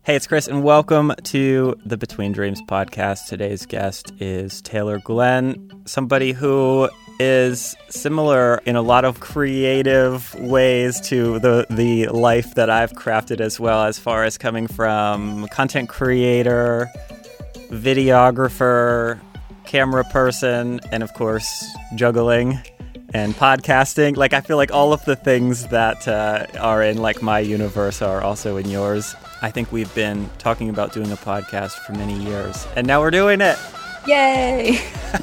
Hey, it's Chris, and welcome to the Between Dreams podcast. Today's guest is Taylor Glenn, somebody who is similar in a lot of creative ways to the life that I've crafted as well, as far as coming from content creator, videographer, camera person, and of course, juggling and podcasting. Like, I feel like all of the things that are in like my universe are also in yours. I think we've been talking about doing a podcast for many years, and now we're doing it. Yay!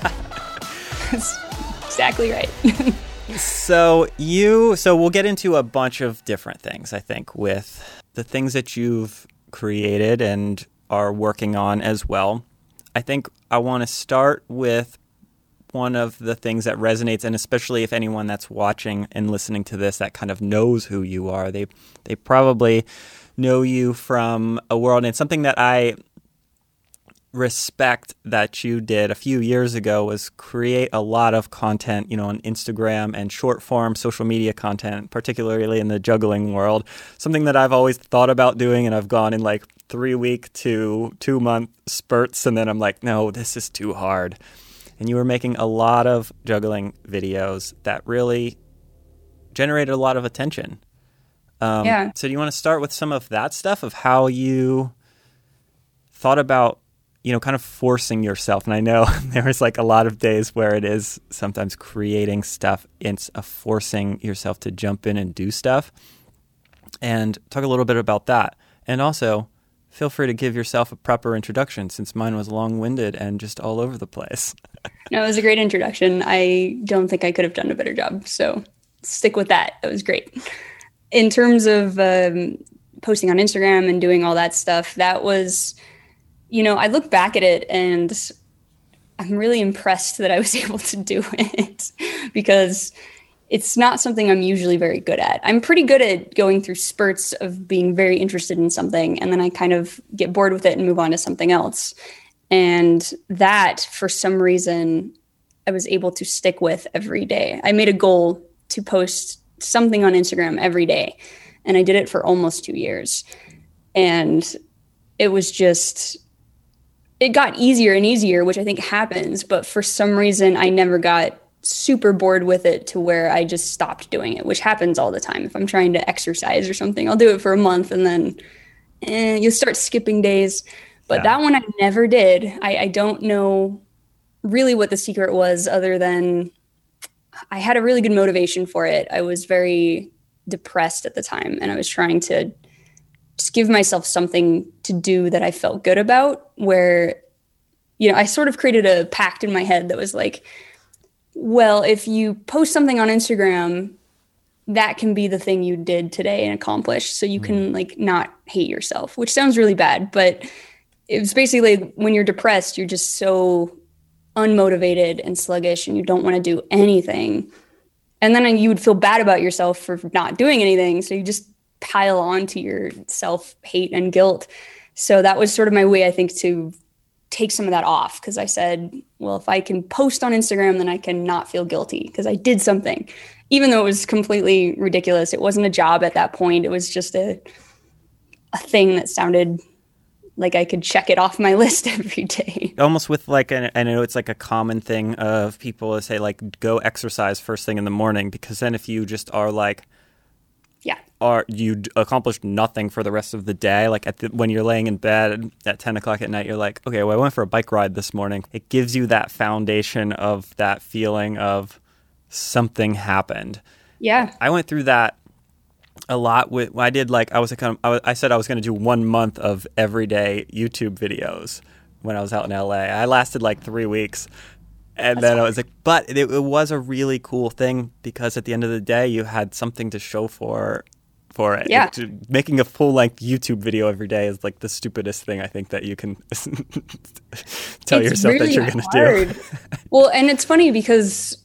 That's exactly right. So we'll get into a bunch of different things, I think, with the things that you've created and are working on as well. I think I want to start with one of the things that resonates, and especially if anyone that's watching and listening to this that kind of knows who you are, they probably know you from a world, and something that I respect that you did a few years ago was create a lot of content, on Instagram and short form social media content, particularly in the juggling world. Something that I've always thought about doing, and I've gone in like 3-week to 2-month spurts, and then I'm like, no, this is too hard. And you were making a lot of juggling videos that really generated a lot of attention. Yeah. So do you want to start with some of that stuff of how you thought about, kind of forcing yourself? And I know there's like a lot of days where it is sometimes creating stuff. It's a forcing yourself to jump in and do stuff. And talk a little bit about that. And also, feel free to give yourself a proper introduction, since mine was long-winded and just all over the place. No, it was a great introduction. I don't think I could have done a better job. So stick with that. That was great. In terms of posting on Instagram and doing all that stuff, that was, I look back at it and I'm really impressed that I was able to do it, because it's not something I'm usually very good at. I'm pretty good at going through spurts of being very interested in something, and then I kind of get bored with it and move on to something else. And that, for some reason, I was able to stick with every day. I made a goal to post something on Instagram every day, and I did it for almost 2 years. And it was just, it got easier and easier, which I think happens, but for some reason I never got super bored with it to where I just stopped doing it, which happens all the time. If I'm trying to exercise or something, I'll do it for a month and then you'll start skipping days. But That one I never did. I don't know really what the secret was, other than I had a really good motivation for it. I was very depressed at the time, and I was trying to just give myself something to do that I felt good about, where, I sort of created a pact in my head that was like, well, if you post something on Instagram, that can be the thing you did today and accomplish. So you can like not hate yourself, which sounds really bad, but it was basically when you're depressed, you're just so unmotivated and sluggish and you don't want to do anything. And then you would feel bad about yourself for not doing anything. So you just pile on to your self-hate and guilt. So that was sort of my way, I think, to take some of that off, because I said, well, if I can post on Instagram, then I can not feel guilty because I did something, even though it was completely ridiculous. It wasn't a job at that point. It was just a thing that sounded like I could check it off my list every day. Almost with like, I know it's like a common thing of people to say like, go exercise first thing in the morning, because then if you just are like, you accomplished nothing for the rest of the day. Like when you're laying in bed at 10 o'clock at night, you're like, okay, well, I went for a bike ride this morning. It gives you that foundation of that feeling of something happened. Yeah. I went through that a lot with, I said I was going to do 1 month of everyday YouTube videos when I was out in LA. I lasted like 3 weeks. And then I was like, but it was a really cool thing, because at the end of the day, you had something to show for it. Yeah. Making a full-length YouTube video every day is like the stupidest thing I think that you can tell yourself really that you're going to do. Well, and it's funny because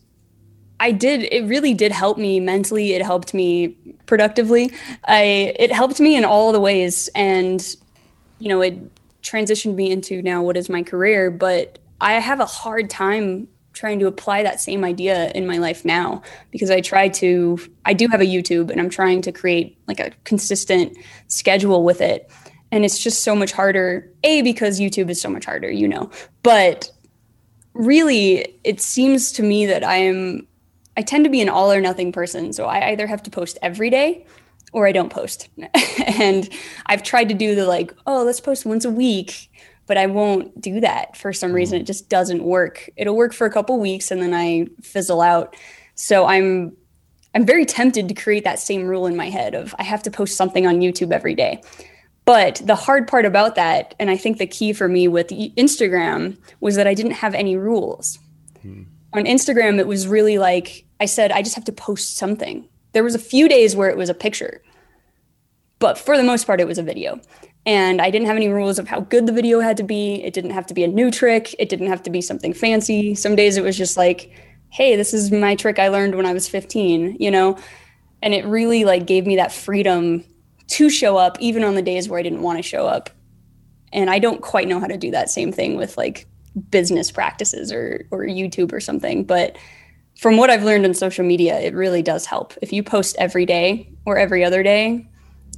it really did help me mentally. It helped me productively. It helped me in all the ways. And, it transitioned me into now what is my career. But I have a hard time trying to apply that same idea in my life now, because I do have a YouTube and I'm trying to create like a consistent schedule with it. And it's just so much harder, because YouTube is so much harder, but really it seems to me that I tend to be an all or nothing person. So I either have to post every day or I don't post. And I've tried to do the let's post once a week, but I won't do that for some reason. It just doesn't work. It'll work for a couple weeks and then I fizzle out. So I'm very tempted to create that same rule in my head of I have to post something on YouTube every day. But the hard part about that, and I think the key for me with Instagram, was that I didn't have any rules. On Instagram, it was really I said, I just have to post something. There was a few days where it was a picture, but for the most part, it was a video. And I didn't have any rules of how good the video had to be. It didn't have to be a new trick. It didn't have to be something fancy. Some days it was just hey, this is my trick I learned when I was 15, And it really gave me that freedom to show up even on the days where I didn't want to show up. And I don't quite know how to do that same thing with business practices or YouTube or something. But from what I've learned in social media, it really does help. If you post every day or every other day,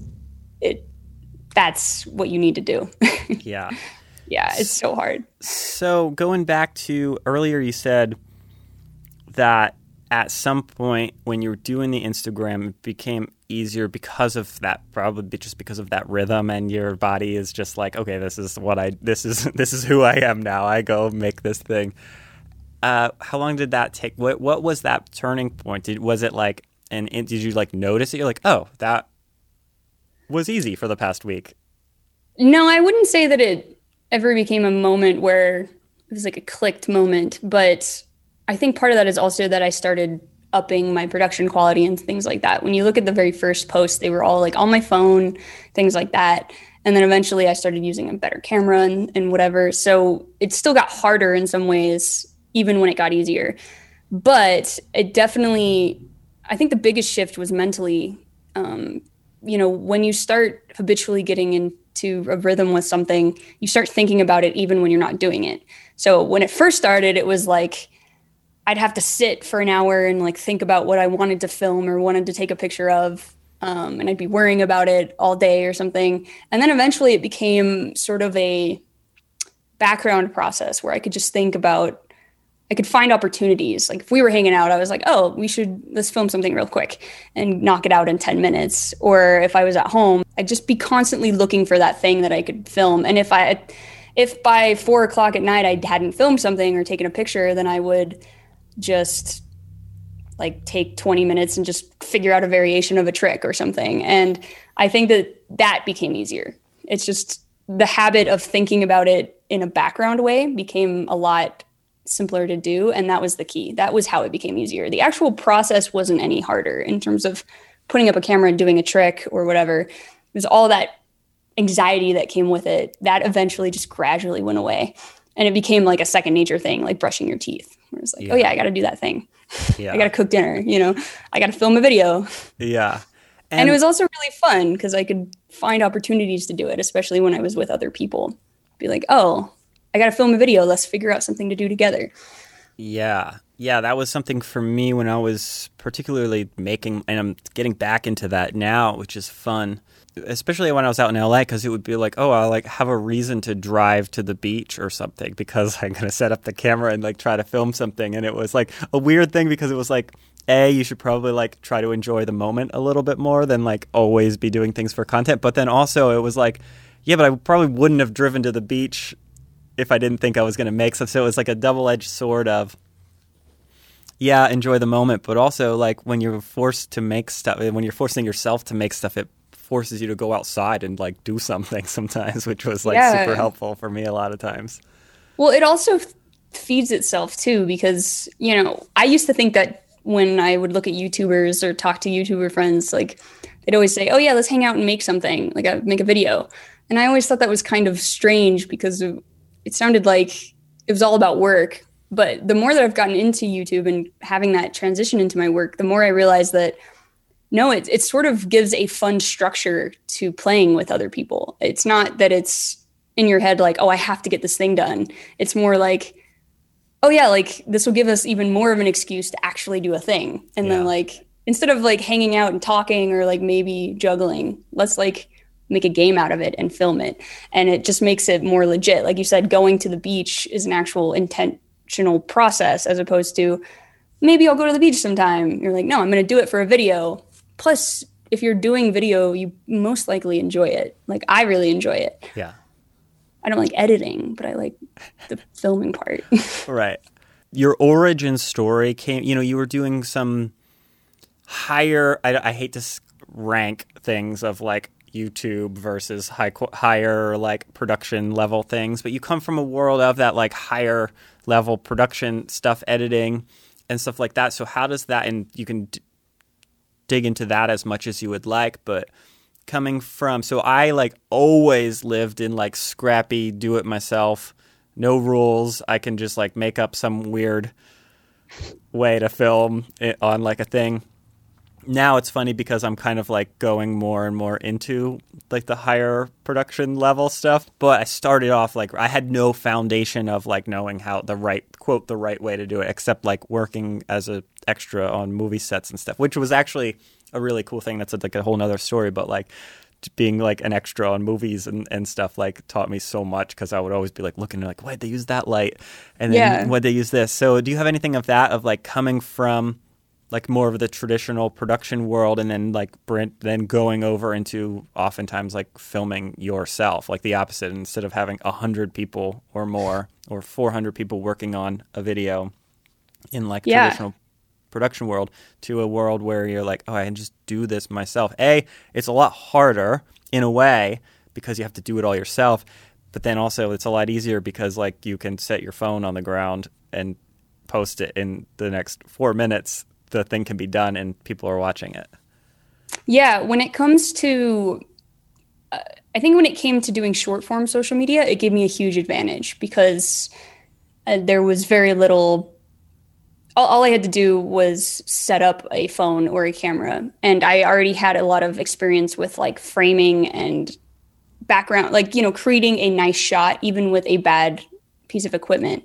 that's what you need to do. Yeah. Yeah, it's so hard. So going back to earlier, you said that at some point when you were doing the Instagram, it became easier because of that, probably just because of that rhythm, and your body is just okay, this is who I am now. I go make this thing. How long did that take? What was that turning point? Was it did you notice it? You're oh, that was easy for the past week. No, I wouldn't say that it ever became a moment where it was a clicked moment, but I think part of that is also that I started upping my production quality and things like that. When you look at the very first posts, they were all on my phone, things like that. And then eventually I started using a better camera and whatever. So it still got harder in some ways, even when it got easier. But it definitely, I think the biggest shift was mentally, when you start habitually getting into a rhythm with something, you start thinking about it even when you're not doing it. So when it first started, it was I'd have to sit for an hour and think about what I wanted to film or wanted to take a picture of. And I'd be worrying about it all day or something. And then eventually it became sort of a background process where I could just I could find opportunities. If we were hanging out, I was oh, let's film something real quick and knock it out in 10 minutes. Or if I was at home, I'd just be constantly looking for that thing that I could film. And if by 4:00 at night I hadn't filmed something or taken a picture, then I would just take 20 minutes and just figure out a variation of a trick or something. And I think that became easier. It's just the habit of thinking about it in a background way became a lot simpler to do. And that was the key. That was how it became easier. The actual process wasn't any harder in terms of putting up a camera and doing a trick or whatever. It was all that anxiety that came with it that eventually just gradually went away. And it became a second nature thing, like brushing your teeth. Where it's oh yeah, I got to do that thing. Yeah. I got to cook dinner, I got to film a video. Yeah. And it was also really fun because I could find opportunities to do it, especially when I was with other people. Be oh, I got to film a video. Let's figure out something to do together. Yeah. Yeah, that was something for me when I was particularly making, and I'm getting back into that now, which is fun. Especially when I was out in LA, because it would be oh, I'll have a reason to drive to the beach or something because I'm going to set up the camera and try to film something. And it was a weird thing because it was you should probably try to enjoy the moment a little bit more than always be doing things for content. But then also it was yeah, but I probably wouldn't have driven to the beach if I didn't think I was going to make stuff. So it was a double-edged sword of, yeah, enjoy the moment, but also when you're forced to make stuff, when you're forcing yourself to make stuff, it forces you to go outside and do something sometimes, which was super helpful for me a lot of times. Well, it also feeds itself too, because, I used to think that when I would look at YouTubers or talk to YouTuber friends, they'd always say, oh yeah, let's hang out and make something, make a video. And I always thought that was kind of strange because it sounded like it was all about work. But the more that I've gotten into YouTube and having that transition into my work, the more I realize that no, it sort of gives a fun structure to playing with other people. It's not that it's in your head oh, I have to get this thing done. It's more oh yeah, this will give us even more of an excuse to actually do a thing. And then instead of hanging out and talking or maybe juggling, let's make a game out of it and film it. And it just makes it more legit. Like you said, going to the beach is an actual intentional process, as opposed to maybe I'll go to the beach sometime. You're like, no, I'm going to do it for a video. Plus, if you're doing video, you most likely enjoy it. Like, I really enjoy it. Yeah. I don't like editing, but I like the filming part. Right. Your origin story came, you were doing some higher, I hate to rank things of like YouTube versus higher like production level things, but you come from a world of that like higher level production stuff, editing and stuff like that. So how does that, and you can dig into that as much as you would like, but coming from, so I like always lived in like scrappy, do it myself, no rules. I can just like make up some weird way to film it on like a thing. Now it's funny because I'm kind of like going more and more into like the higher production level stuff. But I started off like I had no foundation of like knowing how the right way to do it, except like working as an extra on movie sets and stuff, which was actually a really cool thing. That's like a whole nother story. But like being like an extra on movies and stuff like taught me so much, because I would always be like looking like, why'd they use that light? And then why'd they use this? So do you have anything of that, of like coming from like more of the traditional production world and then like then going over into oftentimes like filming yourself, like the opposite, instead of having 100 people or more or 400 people working on a video in like traditional production world, to a world where you're like, oh, I can just do this myself. It's a lot harder in a way because you have to do it all yourself, but then also it's a lot easier because like you can set your phone on the ground and post it in the next 4 minutes. The thing can be done and people are watching it. Yeah, when it comes to, I think when it came to doing short form social media, it gave me a huge advantage because there was very little, all I had to do was set up a phone or a camera. And I already had a lot of experience with like framing and background, like, creating a nice shot, even with a bad piece of equipment.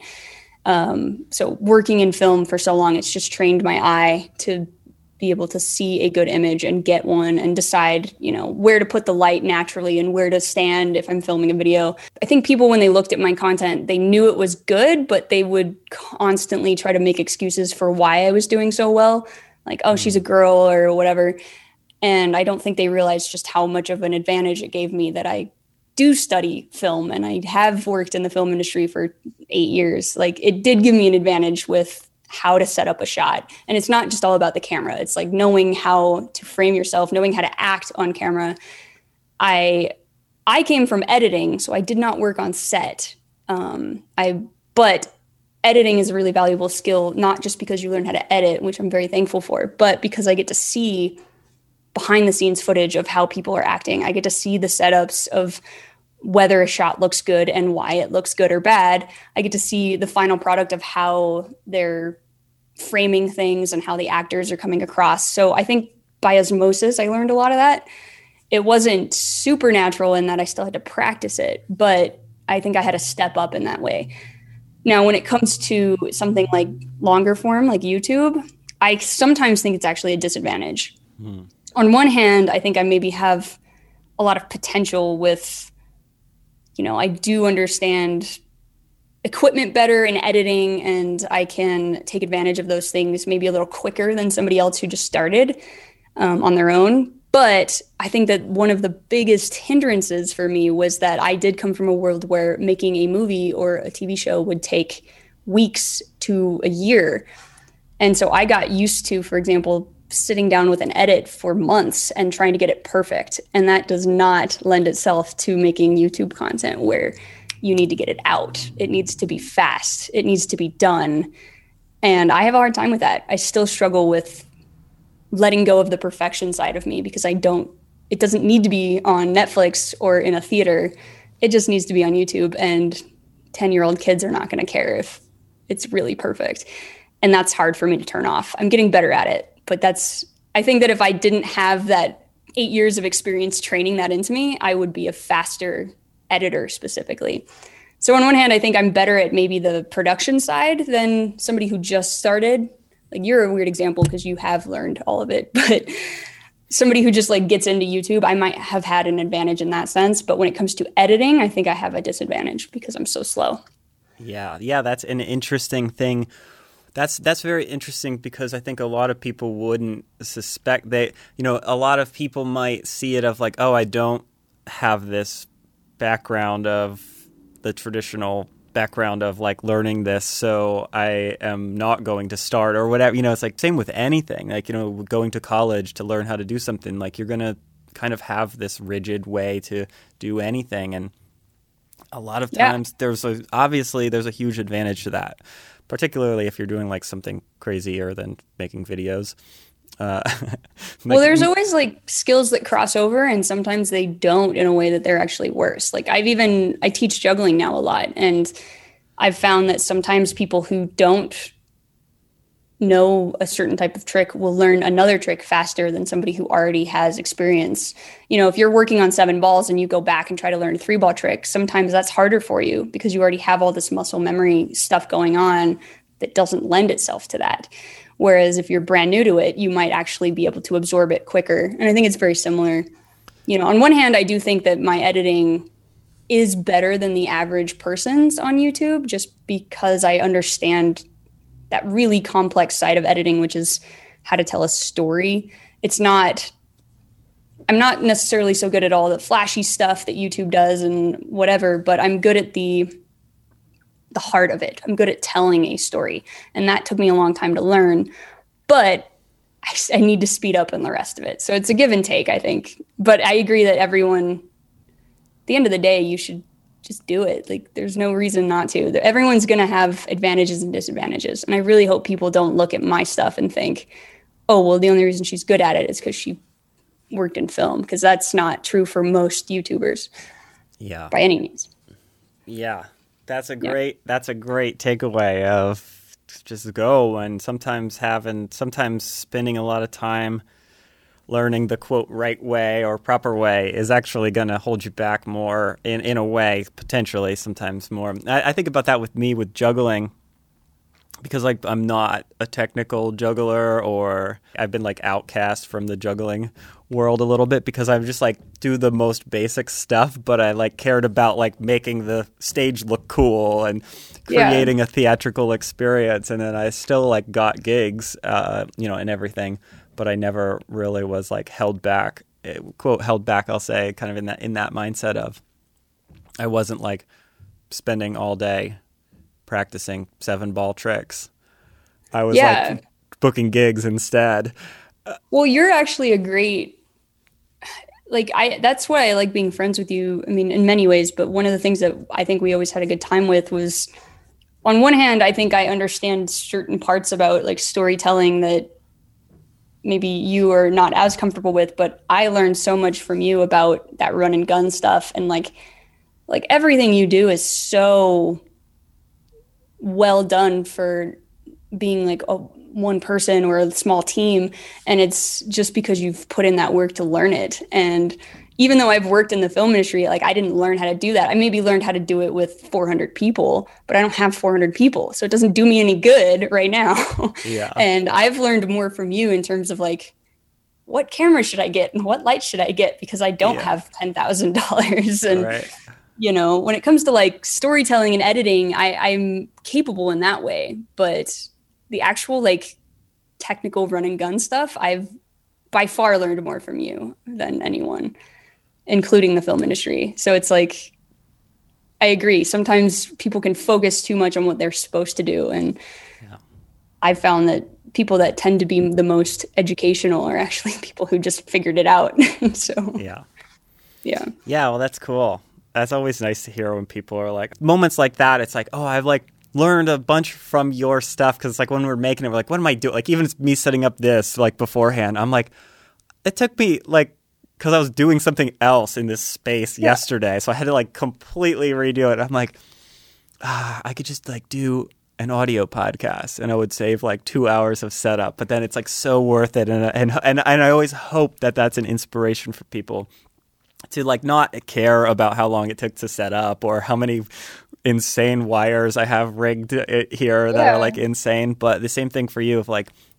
So working in film for so long, it's just trained my eye to be able to see a good image and get one and decide, where to put the light naturally and where to stand if I'm filming a video. I think people, when they looked at my content, they knew it was good, but they would constantly try to make excuses for why I was doing so well. Like, oh, she's a girl or whatever. And I don't think they realized just how much of an advantage it gave me that I do study film and I have worked in the film industry for 8 years. Like, it did give me an advantage with how to set up a shot. And it's not just all about the camera. It's like knowing how to frame yourself, knowing how to act on camera. I came from editing, so I did not work on set. But editing is a really valuable skill, not just because you learn how to edit, which I'm very thankful for, but because I get to see behind the scenes footage of how people are acting. I get to see the setups of whether a shot looks good and why it looks good or bad. I get to see the final product of how they're framing things and how the actors are coming across. So I think by osmosis, I learned a lot of that. It wasn't supernatural in that I still had to practice it, but I think I had to step up in that way. Now, when it comes to something like longer form, like YouTube, I sometimes think it's actually a disadvantage. On one hand, I think I maybe have a lot of potential with, I do understand equipment better in editing, and I can take advantage of those things maybe a little quicker than somebody else who just started on their own. But I think that one of the biggest hindrances for me was that I did come from a world where making a movie or a TV show would take weeks to a year. And so I got used to, for example, sitting down with an edit for months and trying to get it perfect. And that does not lend itself to making YouTube content where you need to get it out. It needs to be fast. It needs to be done. And I have a hard time with that. I still struggle with letting go of the perfection side of me because it doesn't need to be on Netflix or in a theater. It just needs to be on YouTube, and 10-year-old kids are not going to care if it's really perfect. And that's hard for me to turn off. I'm getting better at it. But I think that if I didn't have that 8 years of experience training that into me, I would be a faster editor specifically. So on one hand, I think I'm better at maybe the production side than somebody who just started. Like, you're a weird example because you have learned all of it. But somebody who just like gets into YouTube, I might have had an advantage in that sense. But when it comes to editing, I think I have a disadvantage because I'm so slow. Yeah, that's an interesting thing. That's very interesting because I think a lot of people wouldn't suspect a lot of people might see it of like, oh, I don't have this background of the traditional background of like learning this, so I am not going to start or whatever. It's like same with anything, like, going to college to learn how to do something, like you're going to kind of have this rigid way to do anything. And a lot of times there's a huge advantage to that, particularly if you're doing like something crazier than making videos. Well, there's always like skills that cross over, and sometimes they don't in a way that they're actually worse. Like I teach juggling now a lot, and I've found that sometimes people who don't know a certain type of trick will learn another trick faster than somebody who already has experience. If you're working on 7 balls and you go back and try to learn a 3-ball trick, sometimes that's harder for you because you already have all this muscle memory stuff going on that doesn't lend itself to that. Whereas if you're brand new to it, you might actually be able to absorb it quicker. And I think it's very similar. On one hand, I do think that my editing is better than the average person's on YouTube just because I understand that really complex side of editing, which is how to tell a story. I'm not necessarily so good at all the flashy stuff that YouTube does and whatever, but I'm good at the heart of it. I'm good at telling a story. And that took me a long time to learn, but I need to speed up on the rest of it. So it's a give and take, I think. But I agree that everyone, at the end of the day, you should just do it. Like, there's no reason not to. Everyone's going to have advantages and disadvantages. And I really hope people don't look at my stuff and think, oh, well, the only reason she's good at it is because she worked in film, because that's not true for most YouTubers. Yeah. By any means. Yeah. That's a great takeaway of just go, and sometimes spending a lot of time learning the quote right way or proper way is actually going to hold you back more in a way, potentially sometimes more. I think about that with juggling, because like I'm not a technical juggler, or I've been like outcast from the juggling world a little bit because I just like do the most basic stuff, but I like cared about like making the stage look cool and creating a theatrical experience. And then I still like got gigs, and everything, but I never really was like held back, I'll say, kind of in that mindset of I wasn't like spending all day practicing 7-ball tricks. I was like booking gigs instead. Well, you're actually a great, that's why I like being friends with you. I mean, in many ways, but one of the things that I think we always had a good time with was, on one hand, I think I understand certain parts about like storytelling that maybe you are not as comfortable with, but I learned so much from you about that run and gun stuff. And like everything you do is so well done for being like one person or a small team, and it's just because you've put in that work to learn it. And even though I've worked in the film industry, like I didn't learn how to do that. I maybe learned how to do it with 400 people, but I don't have 400 people, so it doesn't do me any good right now. Yeah. And I've learned more from you in terms of like, what camera should I get and what light should I get, because I don't have $10,000. And when it comes to like storytelling and editing, I'm capable in that way, but the actual like technical run and gun stuff, I've by far learned more from you than anyone, including the film industry. So it's like, I agree. Sometimes people can focus too much on what they're supposed to do. And I've found that people that tend to be the most educational are actually people who just figured it out. So yeah. Well, that's cool. That's always nice to hear when people are like, moments like that. It's like, oh, I've like learned a bunch from your stuff. Cause like when we're making it, we're like, what am I doing? Like even me setting up this like beforehand, I'm like, it took me like, cause I was doing something else in this space yesterday. So I had to like completely redo it. I'm like, I could just like do an audio podcast and I would save like 2 hours of setup, but then it's like so worth it. And I always hope that that's an inspiration for people to like not care about how long it took to set up or how many insane wires I have rigged here that are like insane. But the same thing for you, of like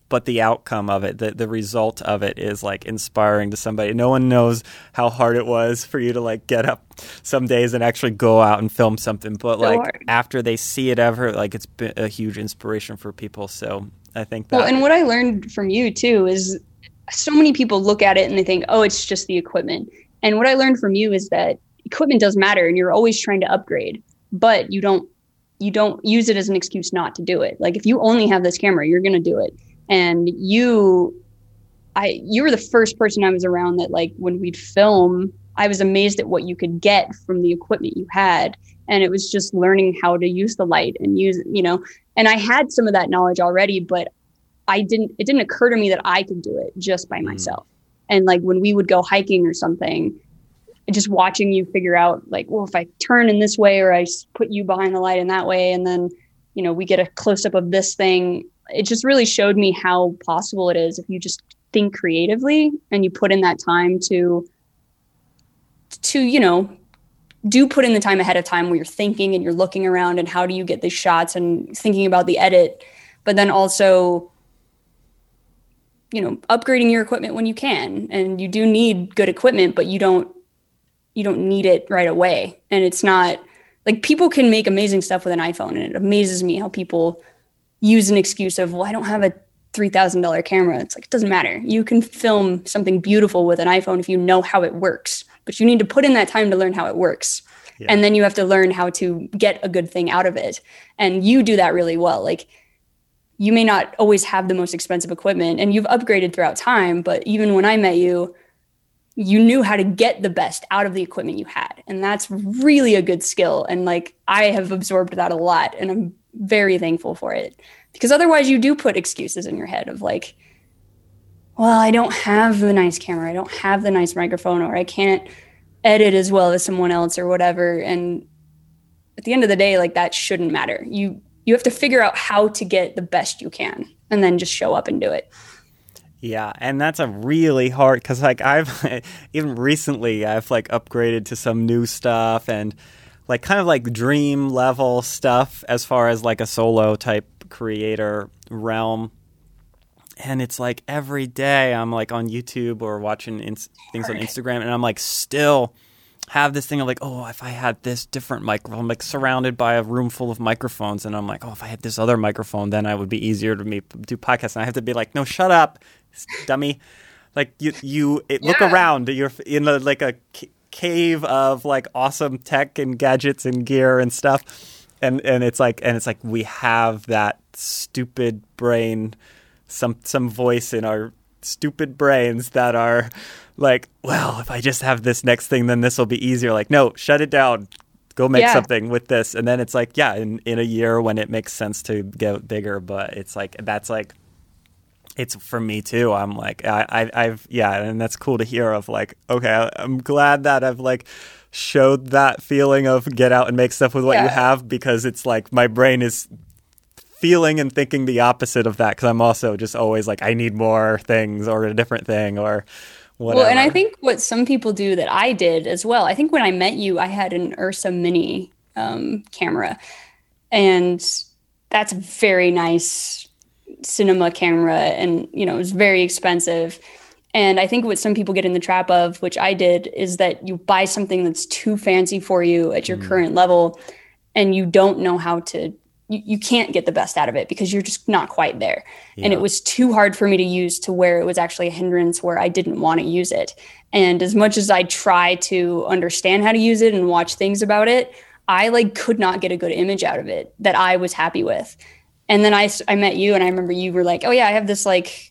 but the outcome of it, the result of it is like inspiring to somebody. No one knows how hard it was for you to like get up some days and actually go out and film something. But like after they see it ever, like it's been a huge inspiration for people. So I think that. Well, and what I learned from you too is so many people look at it and they think, oh, it's just the equipment. And what I learned from you is that equipment does matter and you're always trying to upgrade, but you don't use it as an excuse not to do it. Like if you only have this camera, you're going to do it. And you were the first person I was around that like when we'd film, I was amazed at what you could get from the equipment you had. And it was just learning how to use the light and use, and I had some of that knowledge already, but it didn't occur to me that I could do it just by myself. And like when we would go hiking or something, just watching you figure out like, well, if I turn in this way or I put you behind the light in that way, and then, we get a close up of this thing, it just really showed me how possible it is if you just think creatively and you put in that time to do put in the time ahead of time where you're thinking and you're looking around and how do you get the shots and thinking about the edit, but then also upgrading your equipment when you can. And you do need good equipment, but you don't need it right away. And it's not like people can make amazing stuff with an iPhone. And it amazes me how people use an excuse of, well, I don't have a $3,000 camera. It's like, it doesn't matter. You can film something beautiful with an iPhone if you know how it works, but you need to put in that time to learn how it works. Yeah. And then you have to learn how to get a good thing out of it. And you do that really well. Like, you may not always have the most expensive equipment and you've upgraded throughout time, but even when I met you, you knew how to get the best out of the equipment you had. And that's really a good skill. And like, I have absorbed that a lot and I'm very thankful for it, because otherwise you do put excuses in your head of like, well, I don't have the nice camera. I don't have the nice microphone, or I can't edit as well as someone else or whatever. And at the end of the day, like that shouldn't matter. You have to figure out how to get the best you can and then just show up and do it. Yeah, and that's a really hard, because like I've even recently I've like upgraded to some new stuff and like kind of like dream level stuff as far as like a solo type creator realm. And it's like every day I'm like on YouTube or watching things on Instagram, and I'm like still have this thing of like, oh, if I had this different microphone, I'm like surrounded by a room full of microphones, and I'm like, oh, if I had this other microphone, then I would be easier to me do podcasts. And I have to be like, no, shut up, dummy. Like look around. You're in a cave of like awesome tech and gadgets and gear and stuff, and it's like we have that stupid brain, some voice in our stupid brains that are like, well, if I just have this next thing, then this will be easier. Like, no, shut it down. Go make something with this. And then it's like, yeah, in a year when it makes sense to get bigger. But it's like, that's like, it's for me too. I'm like, I've and that's cool to hear of like, okay, I'm glad that I've like showed that feeling of get out and make stuff with what you have, because it's like my brain is feeling and thinking the opposite of that, because I'm also just always like, I need more things or a different thing or whatever. Well, and I think what some people do that I did as well, I think when I met you, I had an Ursa Mini camera, and that's a very nice cinema camera, and it was very expensive. And I think what some people get in the trap of, which I did, is that you buy something that's too fancy for you at your current level, and you don't know how to you can't get the best out of it because you're just not quite there. Yeah. And it was too hard for me to use to where it was actually a hindrance where I didn't want to use it. And as much as I try to understand how to use it and watch things about it, I like could not get a good image out of it that I was happy with. And then I met you, and I remember you were like, oh yeah, I have this like,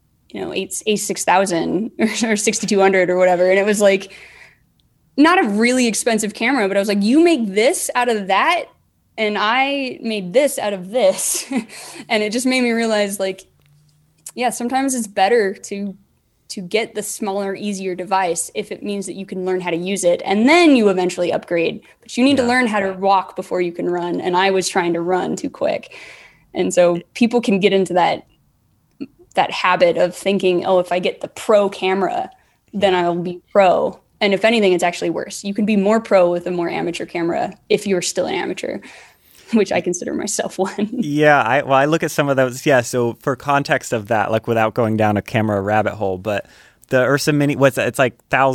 A6000 or 6200 or whatever. And it was like not a really expensive camera, but I was like, you make this out of that? And I made this out of this. And it just made me realize like, yeah, sometimes it's better to get the smaller, easier device if it means that you can learn how to use it. And then you eventually upgrade. But you need to learn how to walk before you can run. And I was trying to run too quick. And so people can get into that habit of thinking, oh, if I get the pro camera, then I'll be pro. And if anything, it's actually worse. You can be more pro with a more amateur camera if you're still an amateur. which I consider myself one. Yeah, I look at some of those. Yeah, so for context of that, like without going down a camera rabbit hole, but the Ursa Mini, what's that? It's like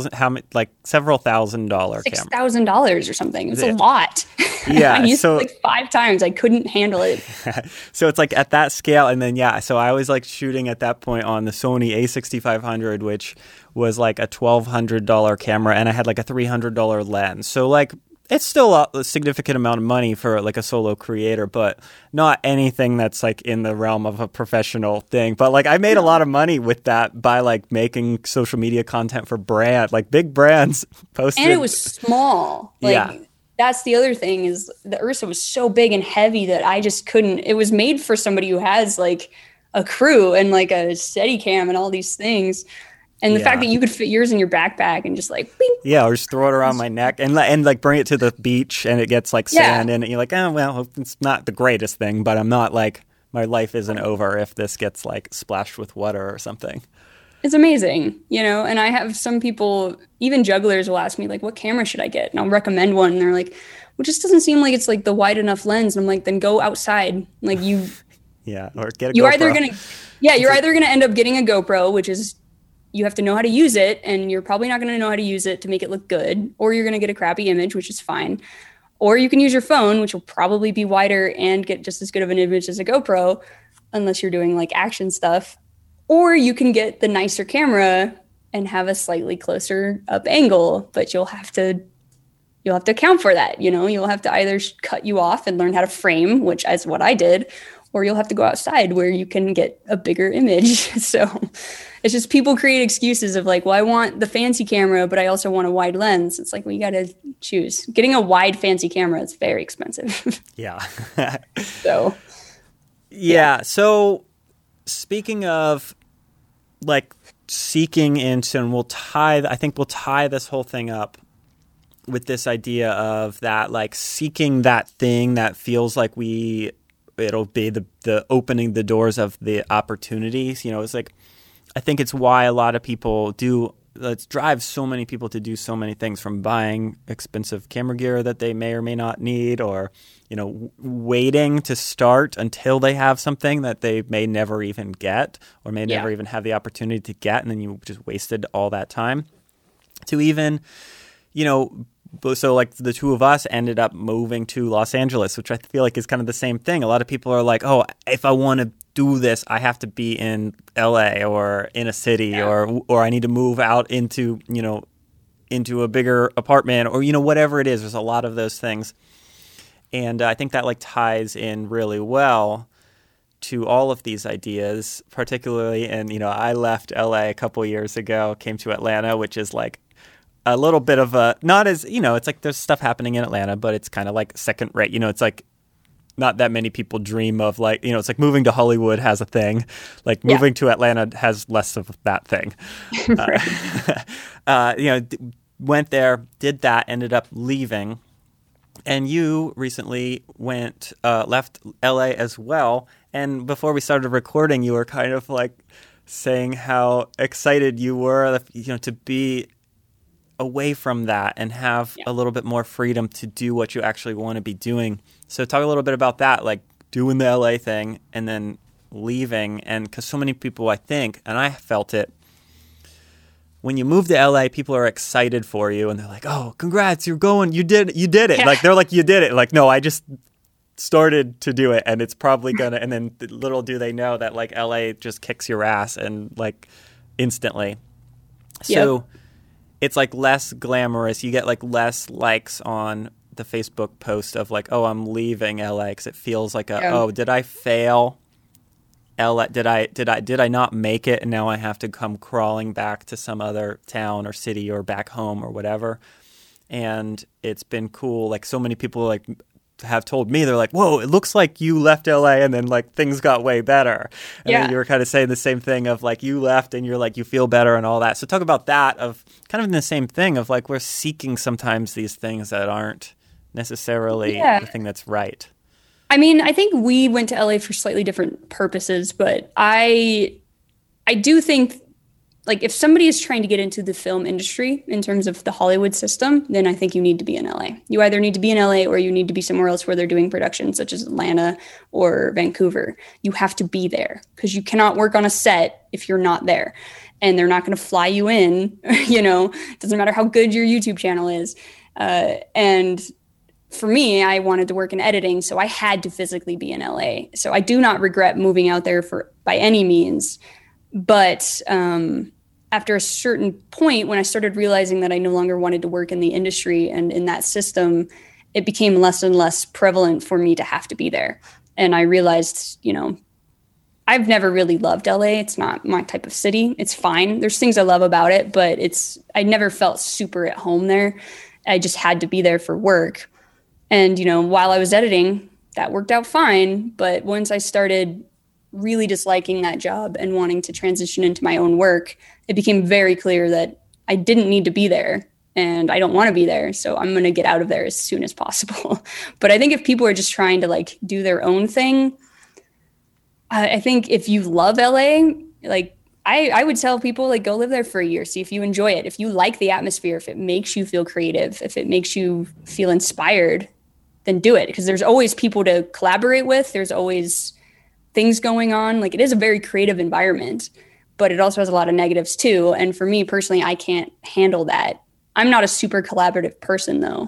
several $1,000 camera. $6,000 or something. It's a lot. Yeah, I used it like 5 times. I couldn't handle it. So it's like at that scale, and then so I was like shooting at that point on the Sony A6500, which was like a $1,200 camera, and I had like a $300 lens. So like it's still a significant amount of money for like a solo creator, but not anything that's like in the realm of a professional thing. But like I made a lot of money with that by like making social media content for like big brands posted. And it was small. Like, yeah. That's the other thing is the Ursa was so big and heavy that I just couldn't. It was made for somebody who has like a crew and like a Steadicam and all these things. And the fact that you could fit yours in your backpack and just like, bing. Yeah, or just throw it around my neck and like bring it to the beach and it gets like sand in it. You're like, oh, well, it's not the greatest thing, but I'm not like, my life isn't over if this gets like splashed with water or something. It's amazing, and I have some people, even jugglers will ask me like, what camera should I get? And I'll recommend one. And they're like, well, it just doesn't seem like it's like the wide enough lens. And I'm like, then go outside. Like yeah, or get a you're GoPro. You're either going to end up getting a GoPro, which is, you have to know how to use it, and you're probably not going to know how to use it to make it look good, or you're going to get a crappy image, which is fine. Or you can use your phone, which will probably be wider and get just as good of an image as a GoPro, unless you're doing like action stuff. Or you can get the nicer camera and have a slightly closer up angle, but you'll have to account for that. You'll have to either cut you off and learn how to frame, which is what I did, or you'll have to go outside where you can get a bigger image. So it's just people create excuses of like, well, I want the fancy camera, but I also want a wide lens. It's like, well, you got to choose. Getting a wide fancy camera is very expensive. Yeah. So. Yeah. So speaking of like seeking into, and I think we'll tie this whole thing up with this idea of that, like seeking that thing that feels like it'll be the opening the doors of the opportunities. It's like, I think it's why a lot of people it drives so many people to do so many things, from buying expensive camera gear that they may or may not need, or, waiting to start until they have something that they may never even get, or may never even have the opportunity to get. And then you just wasted all that time, to even, so like the two of us ended up moving to Los Angeles, which I feel like is kind of the same thing. A lot of people are like, oh, if I want to do this, I have to be in LA or in a city, or I need to move out into a bigger apartment, or, whatever it is. There's a lot of those things. And I think that like ties in really well to all of these ideas, particularly. And, I left LA a couple years ago, came to Atlanta, which is like a little bit of a, not as, it's like there's stuff happening in Atlanta, but it's kind of like second rate. It's like not that many people dream of, like, it's like moving to Hollywood has a thing. Like moving to Atlanta has less of that thing. Went there, did that, ended up leaving. And you recently left LA as well. And before we started recording, you were kind of like saying how excited you were, to be away from that and have a little bit more freedom to do what you actually want to be doing. So talk a little bit about that, like doing the LA thing and then leaving. And because so many people, I think, and I felt it, when you move to LA, people are excited for you and they're like, oh, congrats, you're going, you did it. Yeah. Like, they're like, you did it. Like, no, I just started to do it and it's probably gonna, and then little do they know that like LA just kicks your ass and like instantly. So it's like less glamorous. You get like less likes on the Facebook post of like, oh, I'm leaving LA, because it feels like oh, did I fail? LA, did I not make it, and now I have to come crawling back to some other town or city or back home or whatever. And it's been cool. Like so many people like have told me, they're like, whoa, it looks like you left LA and then like things got way better. And then you were kind of saying the same thing of like you left and you're like, you feel better and all that. So talk about that, of kind of the same thing of like we're seeking sometimes these things that aren't necessarily the thing that's right. I mean, I think we went to LA for slightly different purposes, but I do think like if somebody is trying to get into the film industry in terms of the Hollywood system, then I think you need to be in LA. You either need to be in LA or you need to be somewhere else where they're doing productions, such as Atlanta or Vancouver. You have to be there because you cannot work on a set if you're not there. And they're not going to fly you in, it doesn't matter how good your YouTube channel is. And for me, I wanted to work in editing, so I had to physically be in LA. So I do not regret moving out there by any means. But after a certain point, when I started realizing that I no longer wanted to work in the industry and in that system, it became less and less prevalent for me to have to be there. And I realized, I've never really loved LA. It's not my type of city. It's fine. There's things I love about it, but I never felt super at home there. I just had to be there for work. And, while I was editing, that worked out fine. But once I started really disliking that job and wanting to transition into my own work, it became very clear that I didn't need to be there and I don't want to be there. So I'm going to get out of there as soon as possible. But I think if people are just trying to do their own thing, I think if you love LA, I would tell people go live there for a year, see if you enjoy it. If you like the atmosphere, if it makes you feel creative, if it makes you feel inspired, then do it. Because there's always people to collaborate with. There's always things going on. It is a very creative environment, but it also has a lot of negatives too. And for me personally, I can't handle that. I'm not a super collaborative person though.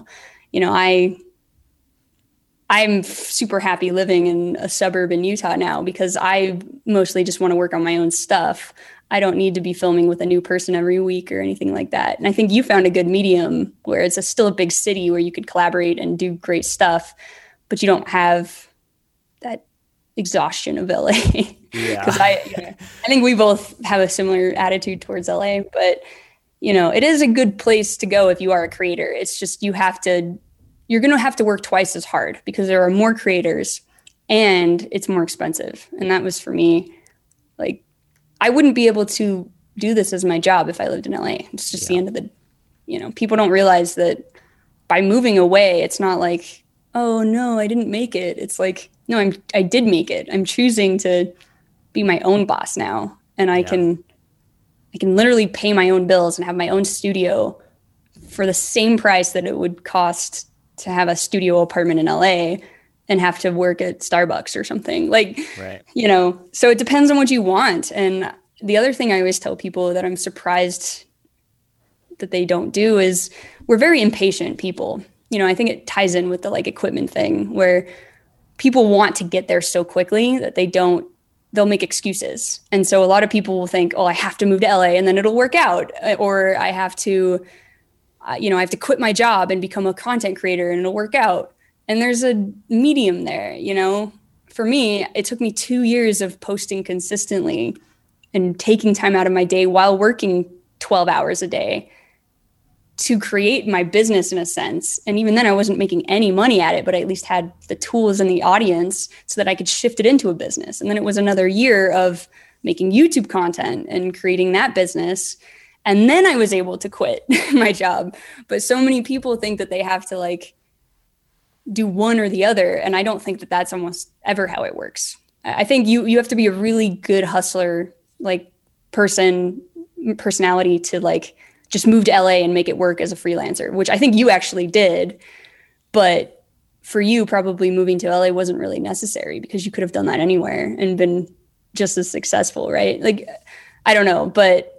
I'm super happy living in a suburb in Utah now because I mostly just want to work on my own stuff. I don't need to be filming with a new person every week or anything like that. And I think you found a good medium where it's still a big city where you could collaborate and do great stuff, but you don't have that exhaustion of LA. Yeah. Because I think we both have a similar attitude towards LA, but it is a good place to go if you are a creator. It's just you're going to have to work twice as hard because there are more creators and it's more expensive. And that was for me, I wouldn't be able to do this as my job if I lived in LA. It's just the end of the, people don't realize that by moving away, it's not oh no, I didn't make it. It's no, I did make it. I'm choosing to be my own boss now. And I can literally pay my own bills and have my own studio for the same price that it would cost to have a studio apartment in LA and have to work at Starbucks or something right. So it depends on what you want. And the other thing I always tell people that I'm surprised that they don't do is we're very impatient people. I think it ties in with the equipment thing where people want to get there so quickly that they'll make excuses. And so a lot of people will think, I have to move to LA and then it'll work out. Or I have to quit my job and become a content creator and it'll work out. And there's a medium there, For me, it took me 2 years of posting consistently and taking time out of my day while working 12 hours a day to create my business in a sense. And even then I wasn't making any money at it, but I at least had the tools and the audience so that I could shift it into a business. And then it was another year of making YouTube content and creating that business. And then I was able to quit my job. But so many people think that they have to do one or the other. And I don't think that that's almost ever how it works. I think you have to be a really good hustler, personality to just move to LA and make it work as a freelancer, which I think you actually did. But for you, probably moving to LA wasn't really necessary because you could have done that anywhere and been just as successful, right? I don't know, but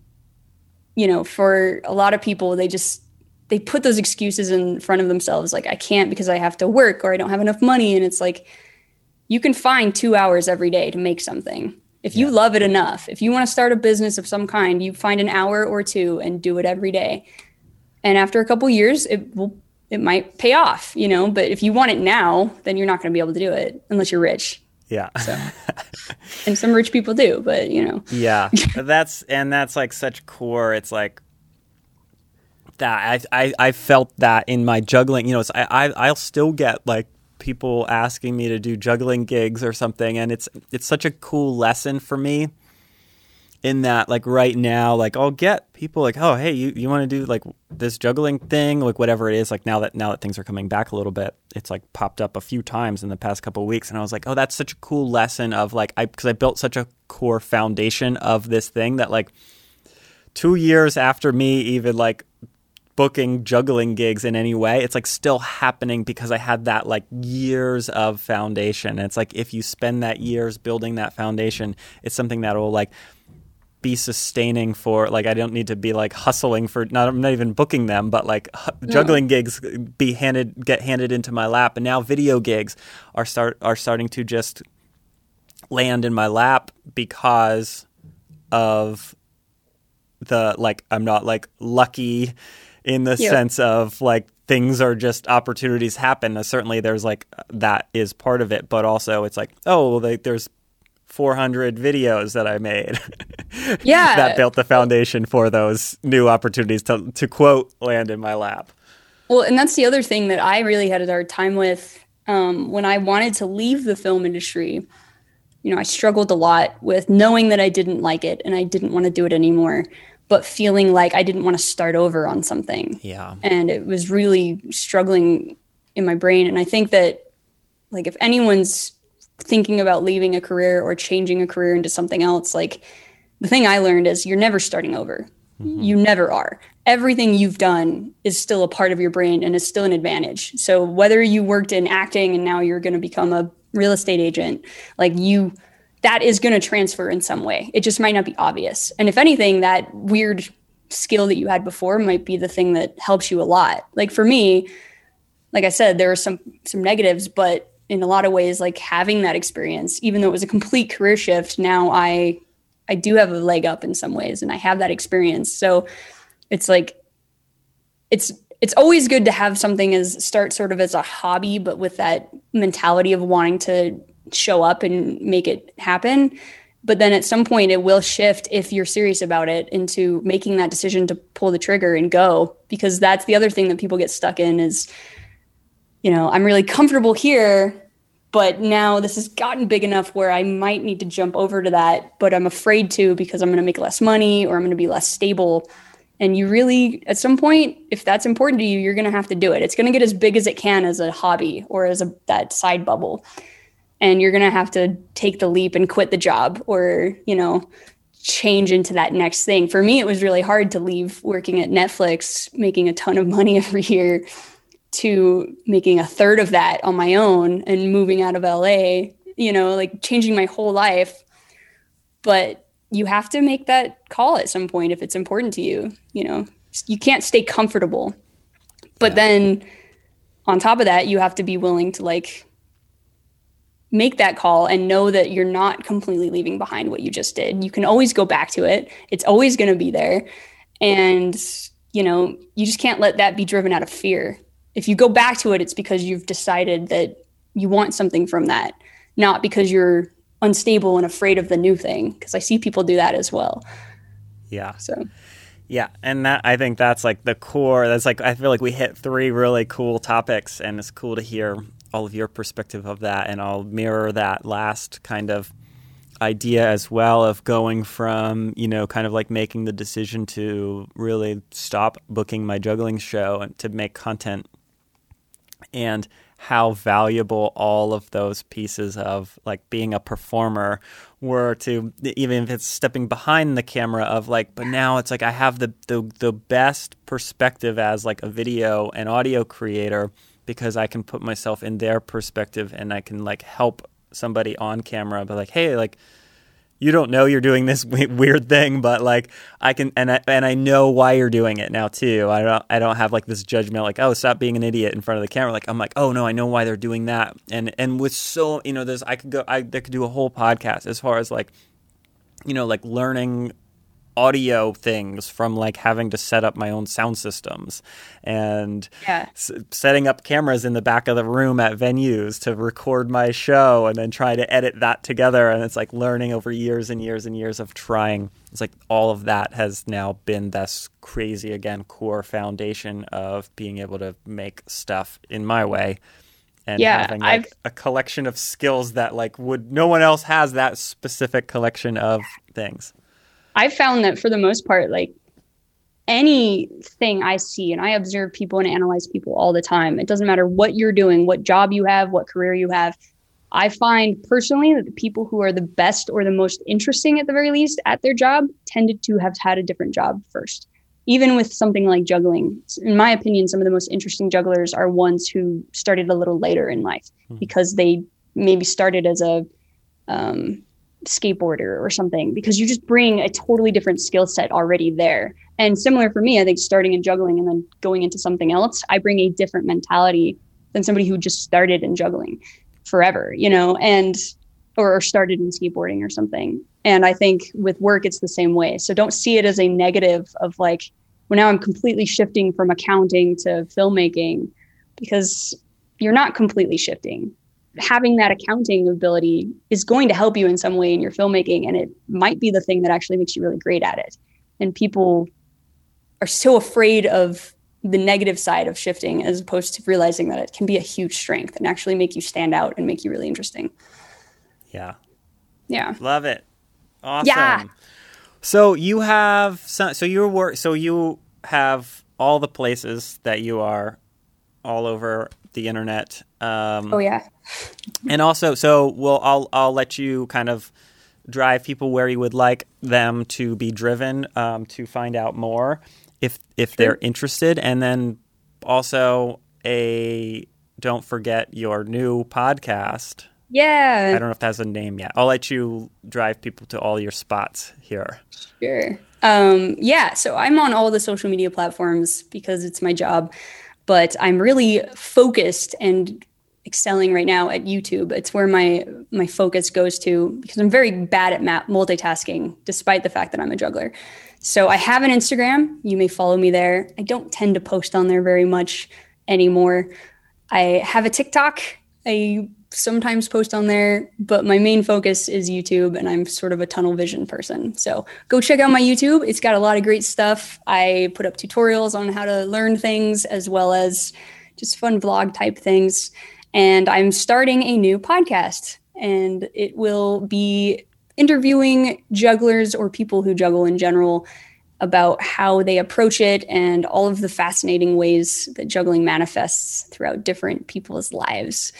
for a lot of people, they put those excuses in front of themselves. I can't because I have to work or I don't have enough money. And it's you can find 2 hours every day to make something. If you love it enough, if you want to start a business of some kind, you find an hour or two and do it every day. And after a couple of years, it might pay off, but if you want it now, then you're not going to be able to do it unless you're rich. Yeah. So, and some rich people do, but Yeah. That's such core. It's that I felt that in my juggling, I'll still get people asking me to do juggling gigs or something. And it's such a cool lesson for me in that right now, I'll get people oh, hey, you want to do this juggling thing, whatever it is, now that things are coming back a little bit, it's popped up a few times in the past couple of weeks. And I was oh, that's such a cool lesson of because I built such a core foundation of this thing that 2 years after me even like booking juggling gigs in any way, it's like still happening because I had that like years of foundation. And it's like if you spend that years building that foundation, it's something that will like be sustaining for like I don't need to be like hustling for I'm not even booking them, but like juggling gigs get handed into my lap, and now video gigs are starting to just land in my lap because of the like I'm not like lucky in the sense of like things are just opportunities happen. Certainly there's like that is part of it, but also it's like there's 400 videos that I made that built the foundation for those new opportunities to quote land in my lap. Well, and that's the other thing that I really had a hard time with when I wanted to leave the film industry. You know, I struggled a lot with knowing that I didn't like it and I didn't want to do it anymore, but feeling like I didn't want to start over on something. Yeah. And it was really struggling in my brain. And I think that like if anyone's thinking about leaving a career or changing a career into something else, like the thing I learned is you're never starting over. Mm-hmm. You never are. Everything you've done is still a part of your brain and is still an advantage. So whether you worked in acting and now you're going to become a real estate agent, like that is going to transfer in some way. It just might not be obvious. And if anything, that weird skill that you had before might be the thing that helps you a lot. Like for me, like I said, there are some negatives, but in a lot of ways, like having that experience, even though it was a complete career shift, now I do have a leg up in some ways and I have that experience. So it's like, it's always good to have something start sort of as a hobby, but with that mentality of wanting to show up and make it happen. But then at some point it will shift if you're serious about it into making that decision to pull the trigger and go, because that's the other thing that people get stuck in is, you know, I'm really comfortable here, but now this has gotten big enough where I might need to jump over to that, but I'm afraid to because I'm going to make less money or I'm going to be less stable. And you really, at some point, if that's important to you, you're going to have to do it. It's going to get as big as it can as a hobby or as that side bubble. And you're going to have to take the leap and quit the job or, you know, change into that next thing. For me, it was really hard to leave working at Netflix, making a ton of money every year, to making a third of that on my own and moving out of LA, you know, like changing my whole life. But you have to make that call at some point if it's important to you. You know, you can't stay comfortable. But then on top of that, you have to be willing to like make that call and know that you're not completely leaving behind what you just did. You can always go back to it. It's always going to be there. And, you know, you just can't let that be driven out of fear. If you go back to it, it's because you've decided that you want something from that, not because you're unstable and afraid of the new thing. Because I see people do that as well. Yeah. So. Yeah, and that I think that's like the core. That's like I feel like we hit 3 really cool topics, and it's cool to hear all of your perspective of that. And I'll mirror that last kind of idea as well of going from, you know, kind of like making the decision to really stop booking my juggling show and to make content, and how valuable all of those pieces of like being a performer were to, even if it's stepping behind the camera of like, but now it's like I have the best perspective as like a video and audio creator because I can put myself in their perspective and I can like help somebody on camera, but like, hey, like, you don't know you're doing this weird thing, but like I can, and I know why you're doing it now too. I don't have like this judgment, like, oh, stop being an idiot in front of the camera. Like I'm like, oh no, I know why they're doing that. And with so, you know, I could do a whole podcast as far as like, you know, like learning audio things from like having to set up my own sound systems and setting up cameras in the back of the room at venues to record my show and then try to edit that together. And it's like learning over years and years and years of trying. It's like all of that has now been this crazy, again, core foundation of being able to make stuff in my way. And having like a collection of skills that like no one else has that specific collection of things. I've found that for the most part, like anything I see, and I observe people and analyze people all the time. It doesn't matter what you're doing, what job you have, what career you have. I find personally that the people who are the best or the most interesting, at the very least, at their job tended to have had a different job first. Even with something like juggling, in my opinion, some of the most interesting jugglers are ones who started a little later in life because they maybe started as a skateboarder or something, because you just bring a totally different skill set already there. And similar for me, I think starting in juggling and then going into something else, I bring a different mentality than somebody who just started in juggling forever, and or started in skateboarding or something. And I think with work, it's the same way. So don't see it as a negative of like, well, now I'm completely shifting from accounting to filmmaking, because you're not completely shifting. Having that accounting ability is going to help you in some way in your filmmaking. And it might be the thing that actually makes you really great at it. And people are so afraid of the negative side of shifting as opposed to realizing that it can be a huge strength and actually make you stand out and make you really interesting. Yeah. Yeah. Love it. Awesome. Yeah. So you have you have all the places that you are all over the internet. Oh yeah. And also, I'll let you kind of drive people where you would like them to be driven to find out more if they're interested. And then also don't forget your new podcast. Yeah. I don't know if that has a name yet. I'll let you drive people to all your spots here. Sure. So I'm on all the social media platforms because it's my job, but I'm really focused and excelling right now at YouTube. It's where my focus goes to, because I'm very bad at multitasking, despite the fact that I'm a juggler. So I have an Instagram. You may follow me there. I don't tend to post on there very much anymore. I have a TikTok. I sometimes post on there, but my main focus is YouTube, and I'm sort of a tunnel vision person. So go check out my YouTube. It's got a lot of great stuff. I put up tutorials on how to learn things, as well as just fun vlog type things. And I'm starting a new podcast, and it will be interviewing jugglers or people who juggle in general about how they approach it and all of the fascinating ways that juggling manifests throughout different people's lives.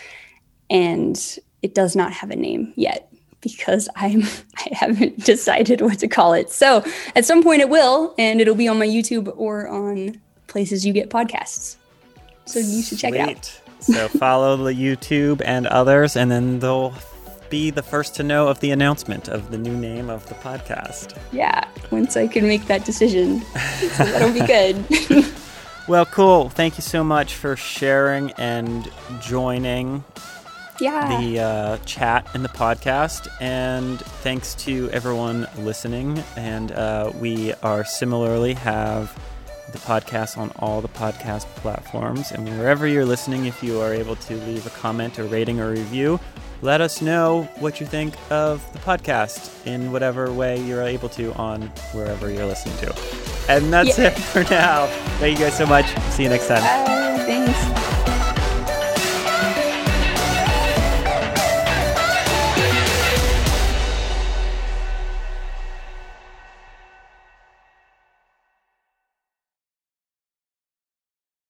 And it does not have a name yet because I haven't decided what to call it. So at some point it will, and it'll be on my YouTube or on places you get podcasts. So you should check it out. So follow the YouTube and others, and then they'll be the first to know of the announcement of the new name of the podcast. Yeah, once I can make that decision. So that'll be good. Well, cool. Thank you so much for sharing and joining the chat in the podcast, and thanks to everyone listening. And we are similarly have the podcast on all the podcast platforms, and wherever you're listening, if you are able to leave a comment or rating or review, let us know what you think of the podcast in whatever way you're able to on wherever you're listening to. And that's it for now. Thank you guys so much. See you next time. Thanks.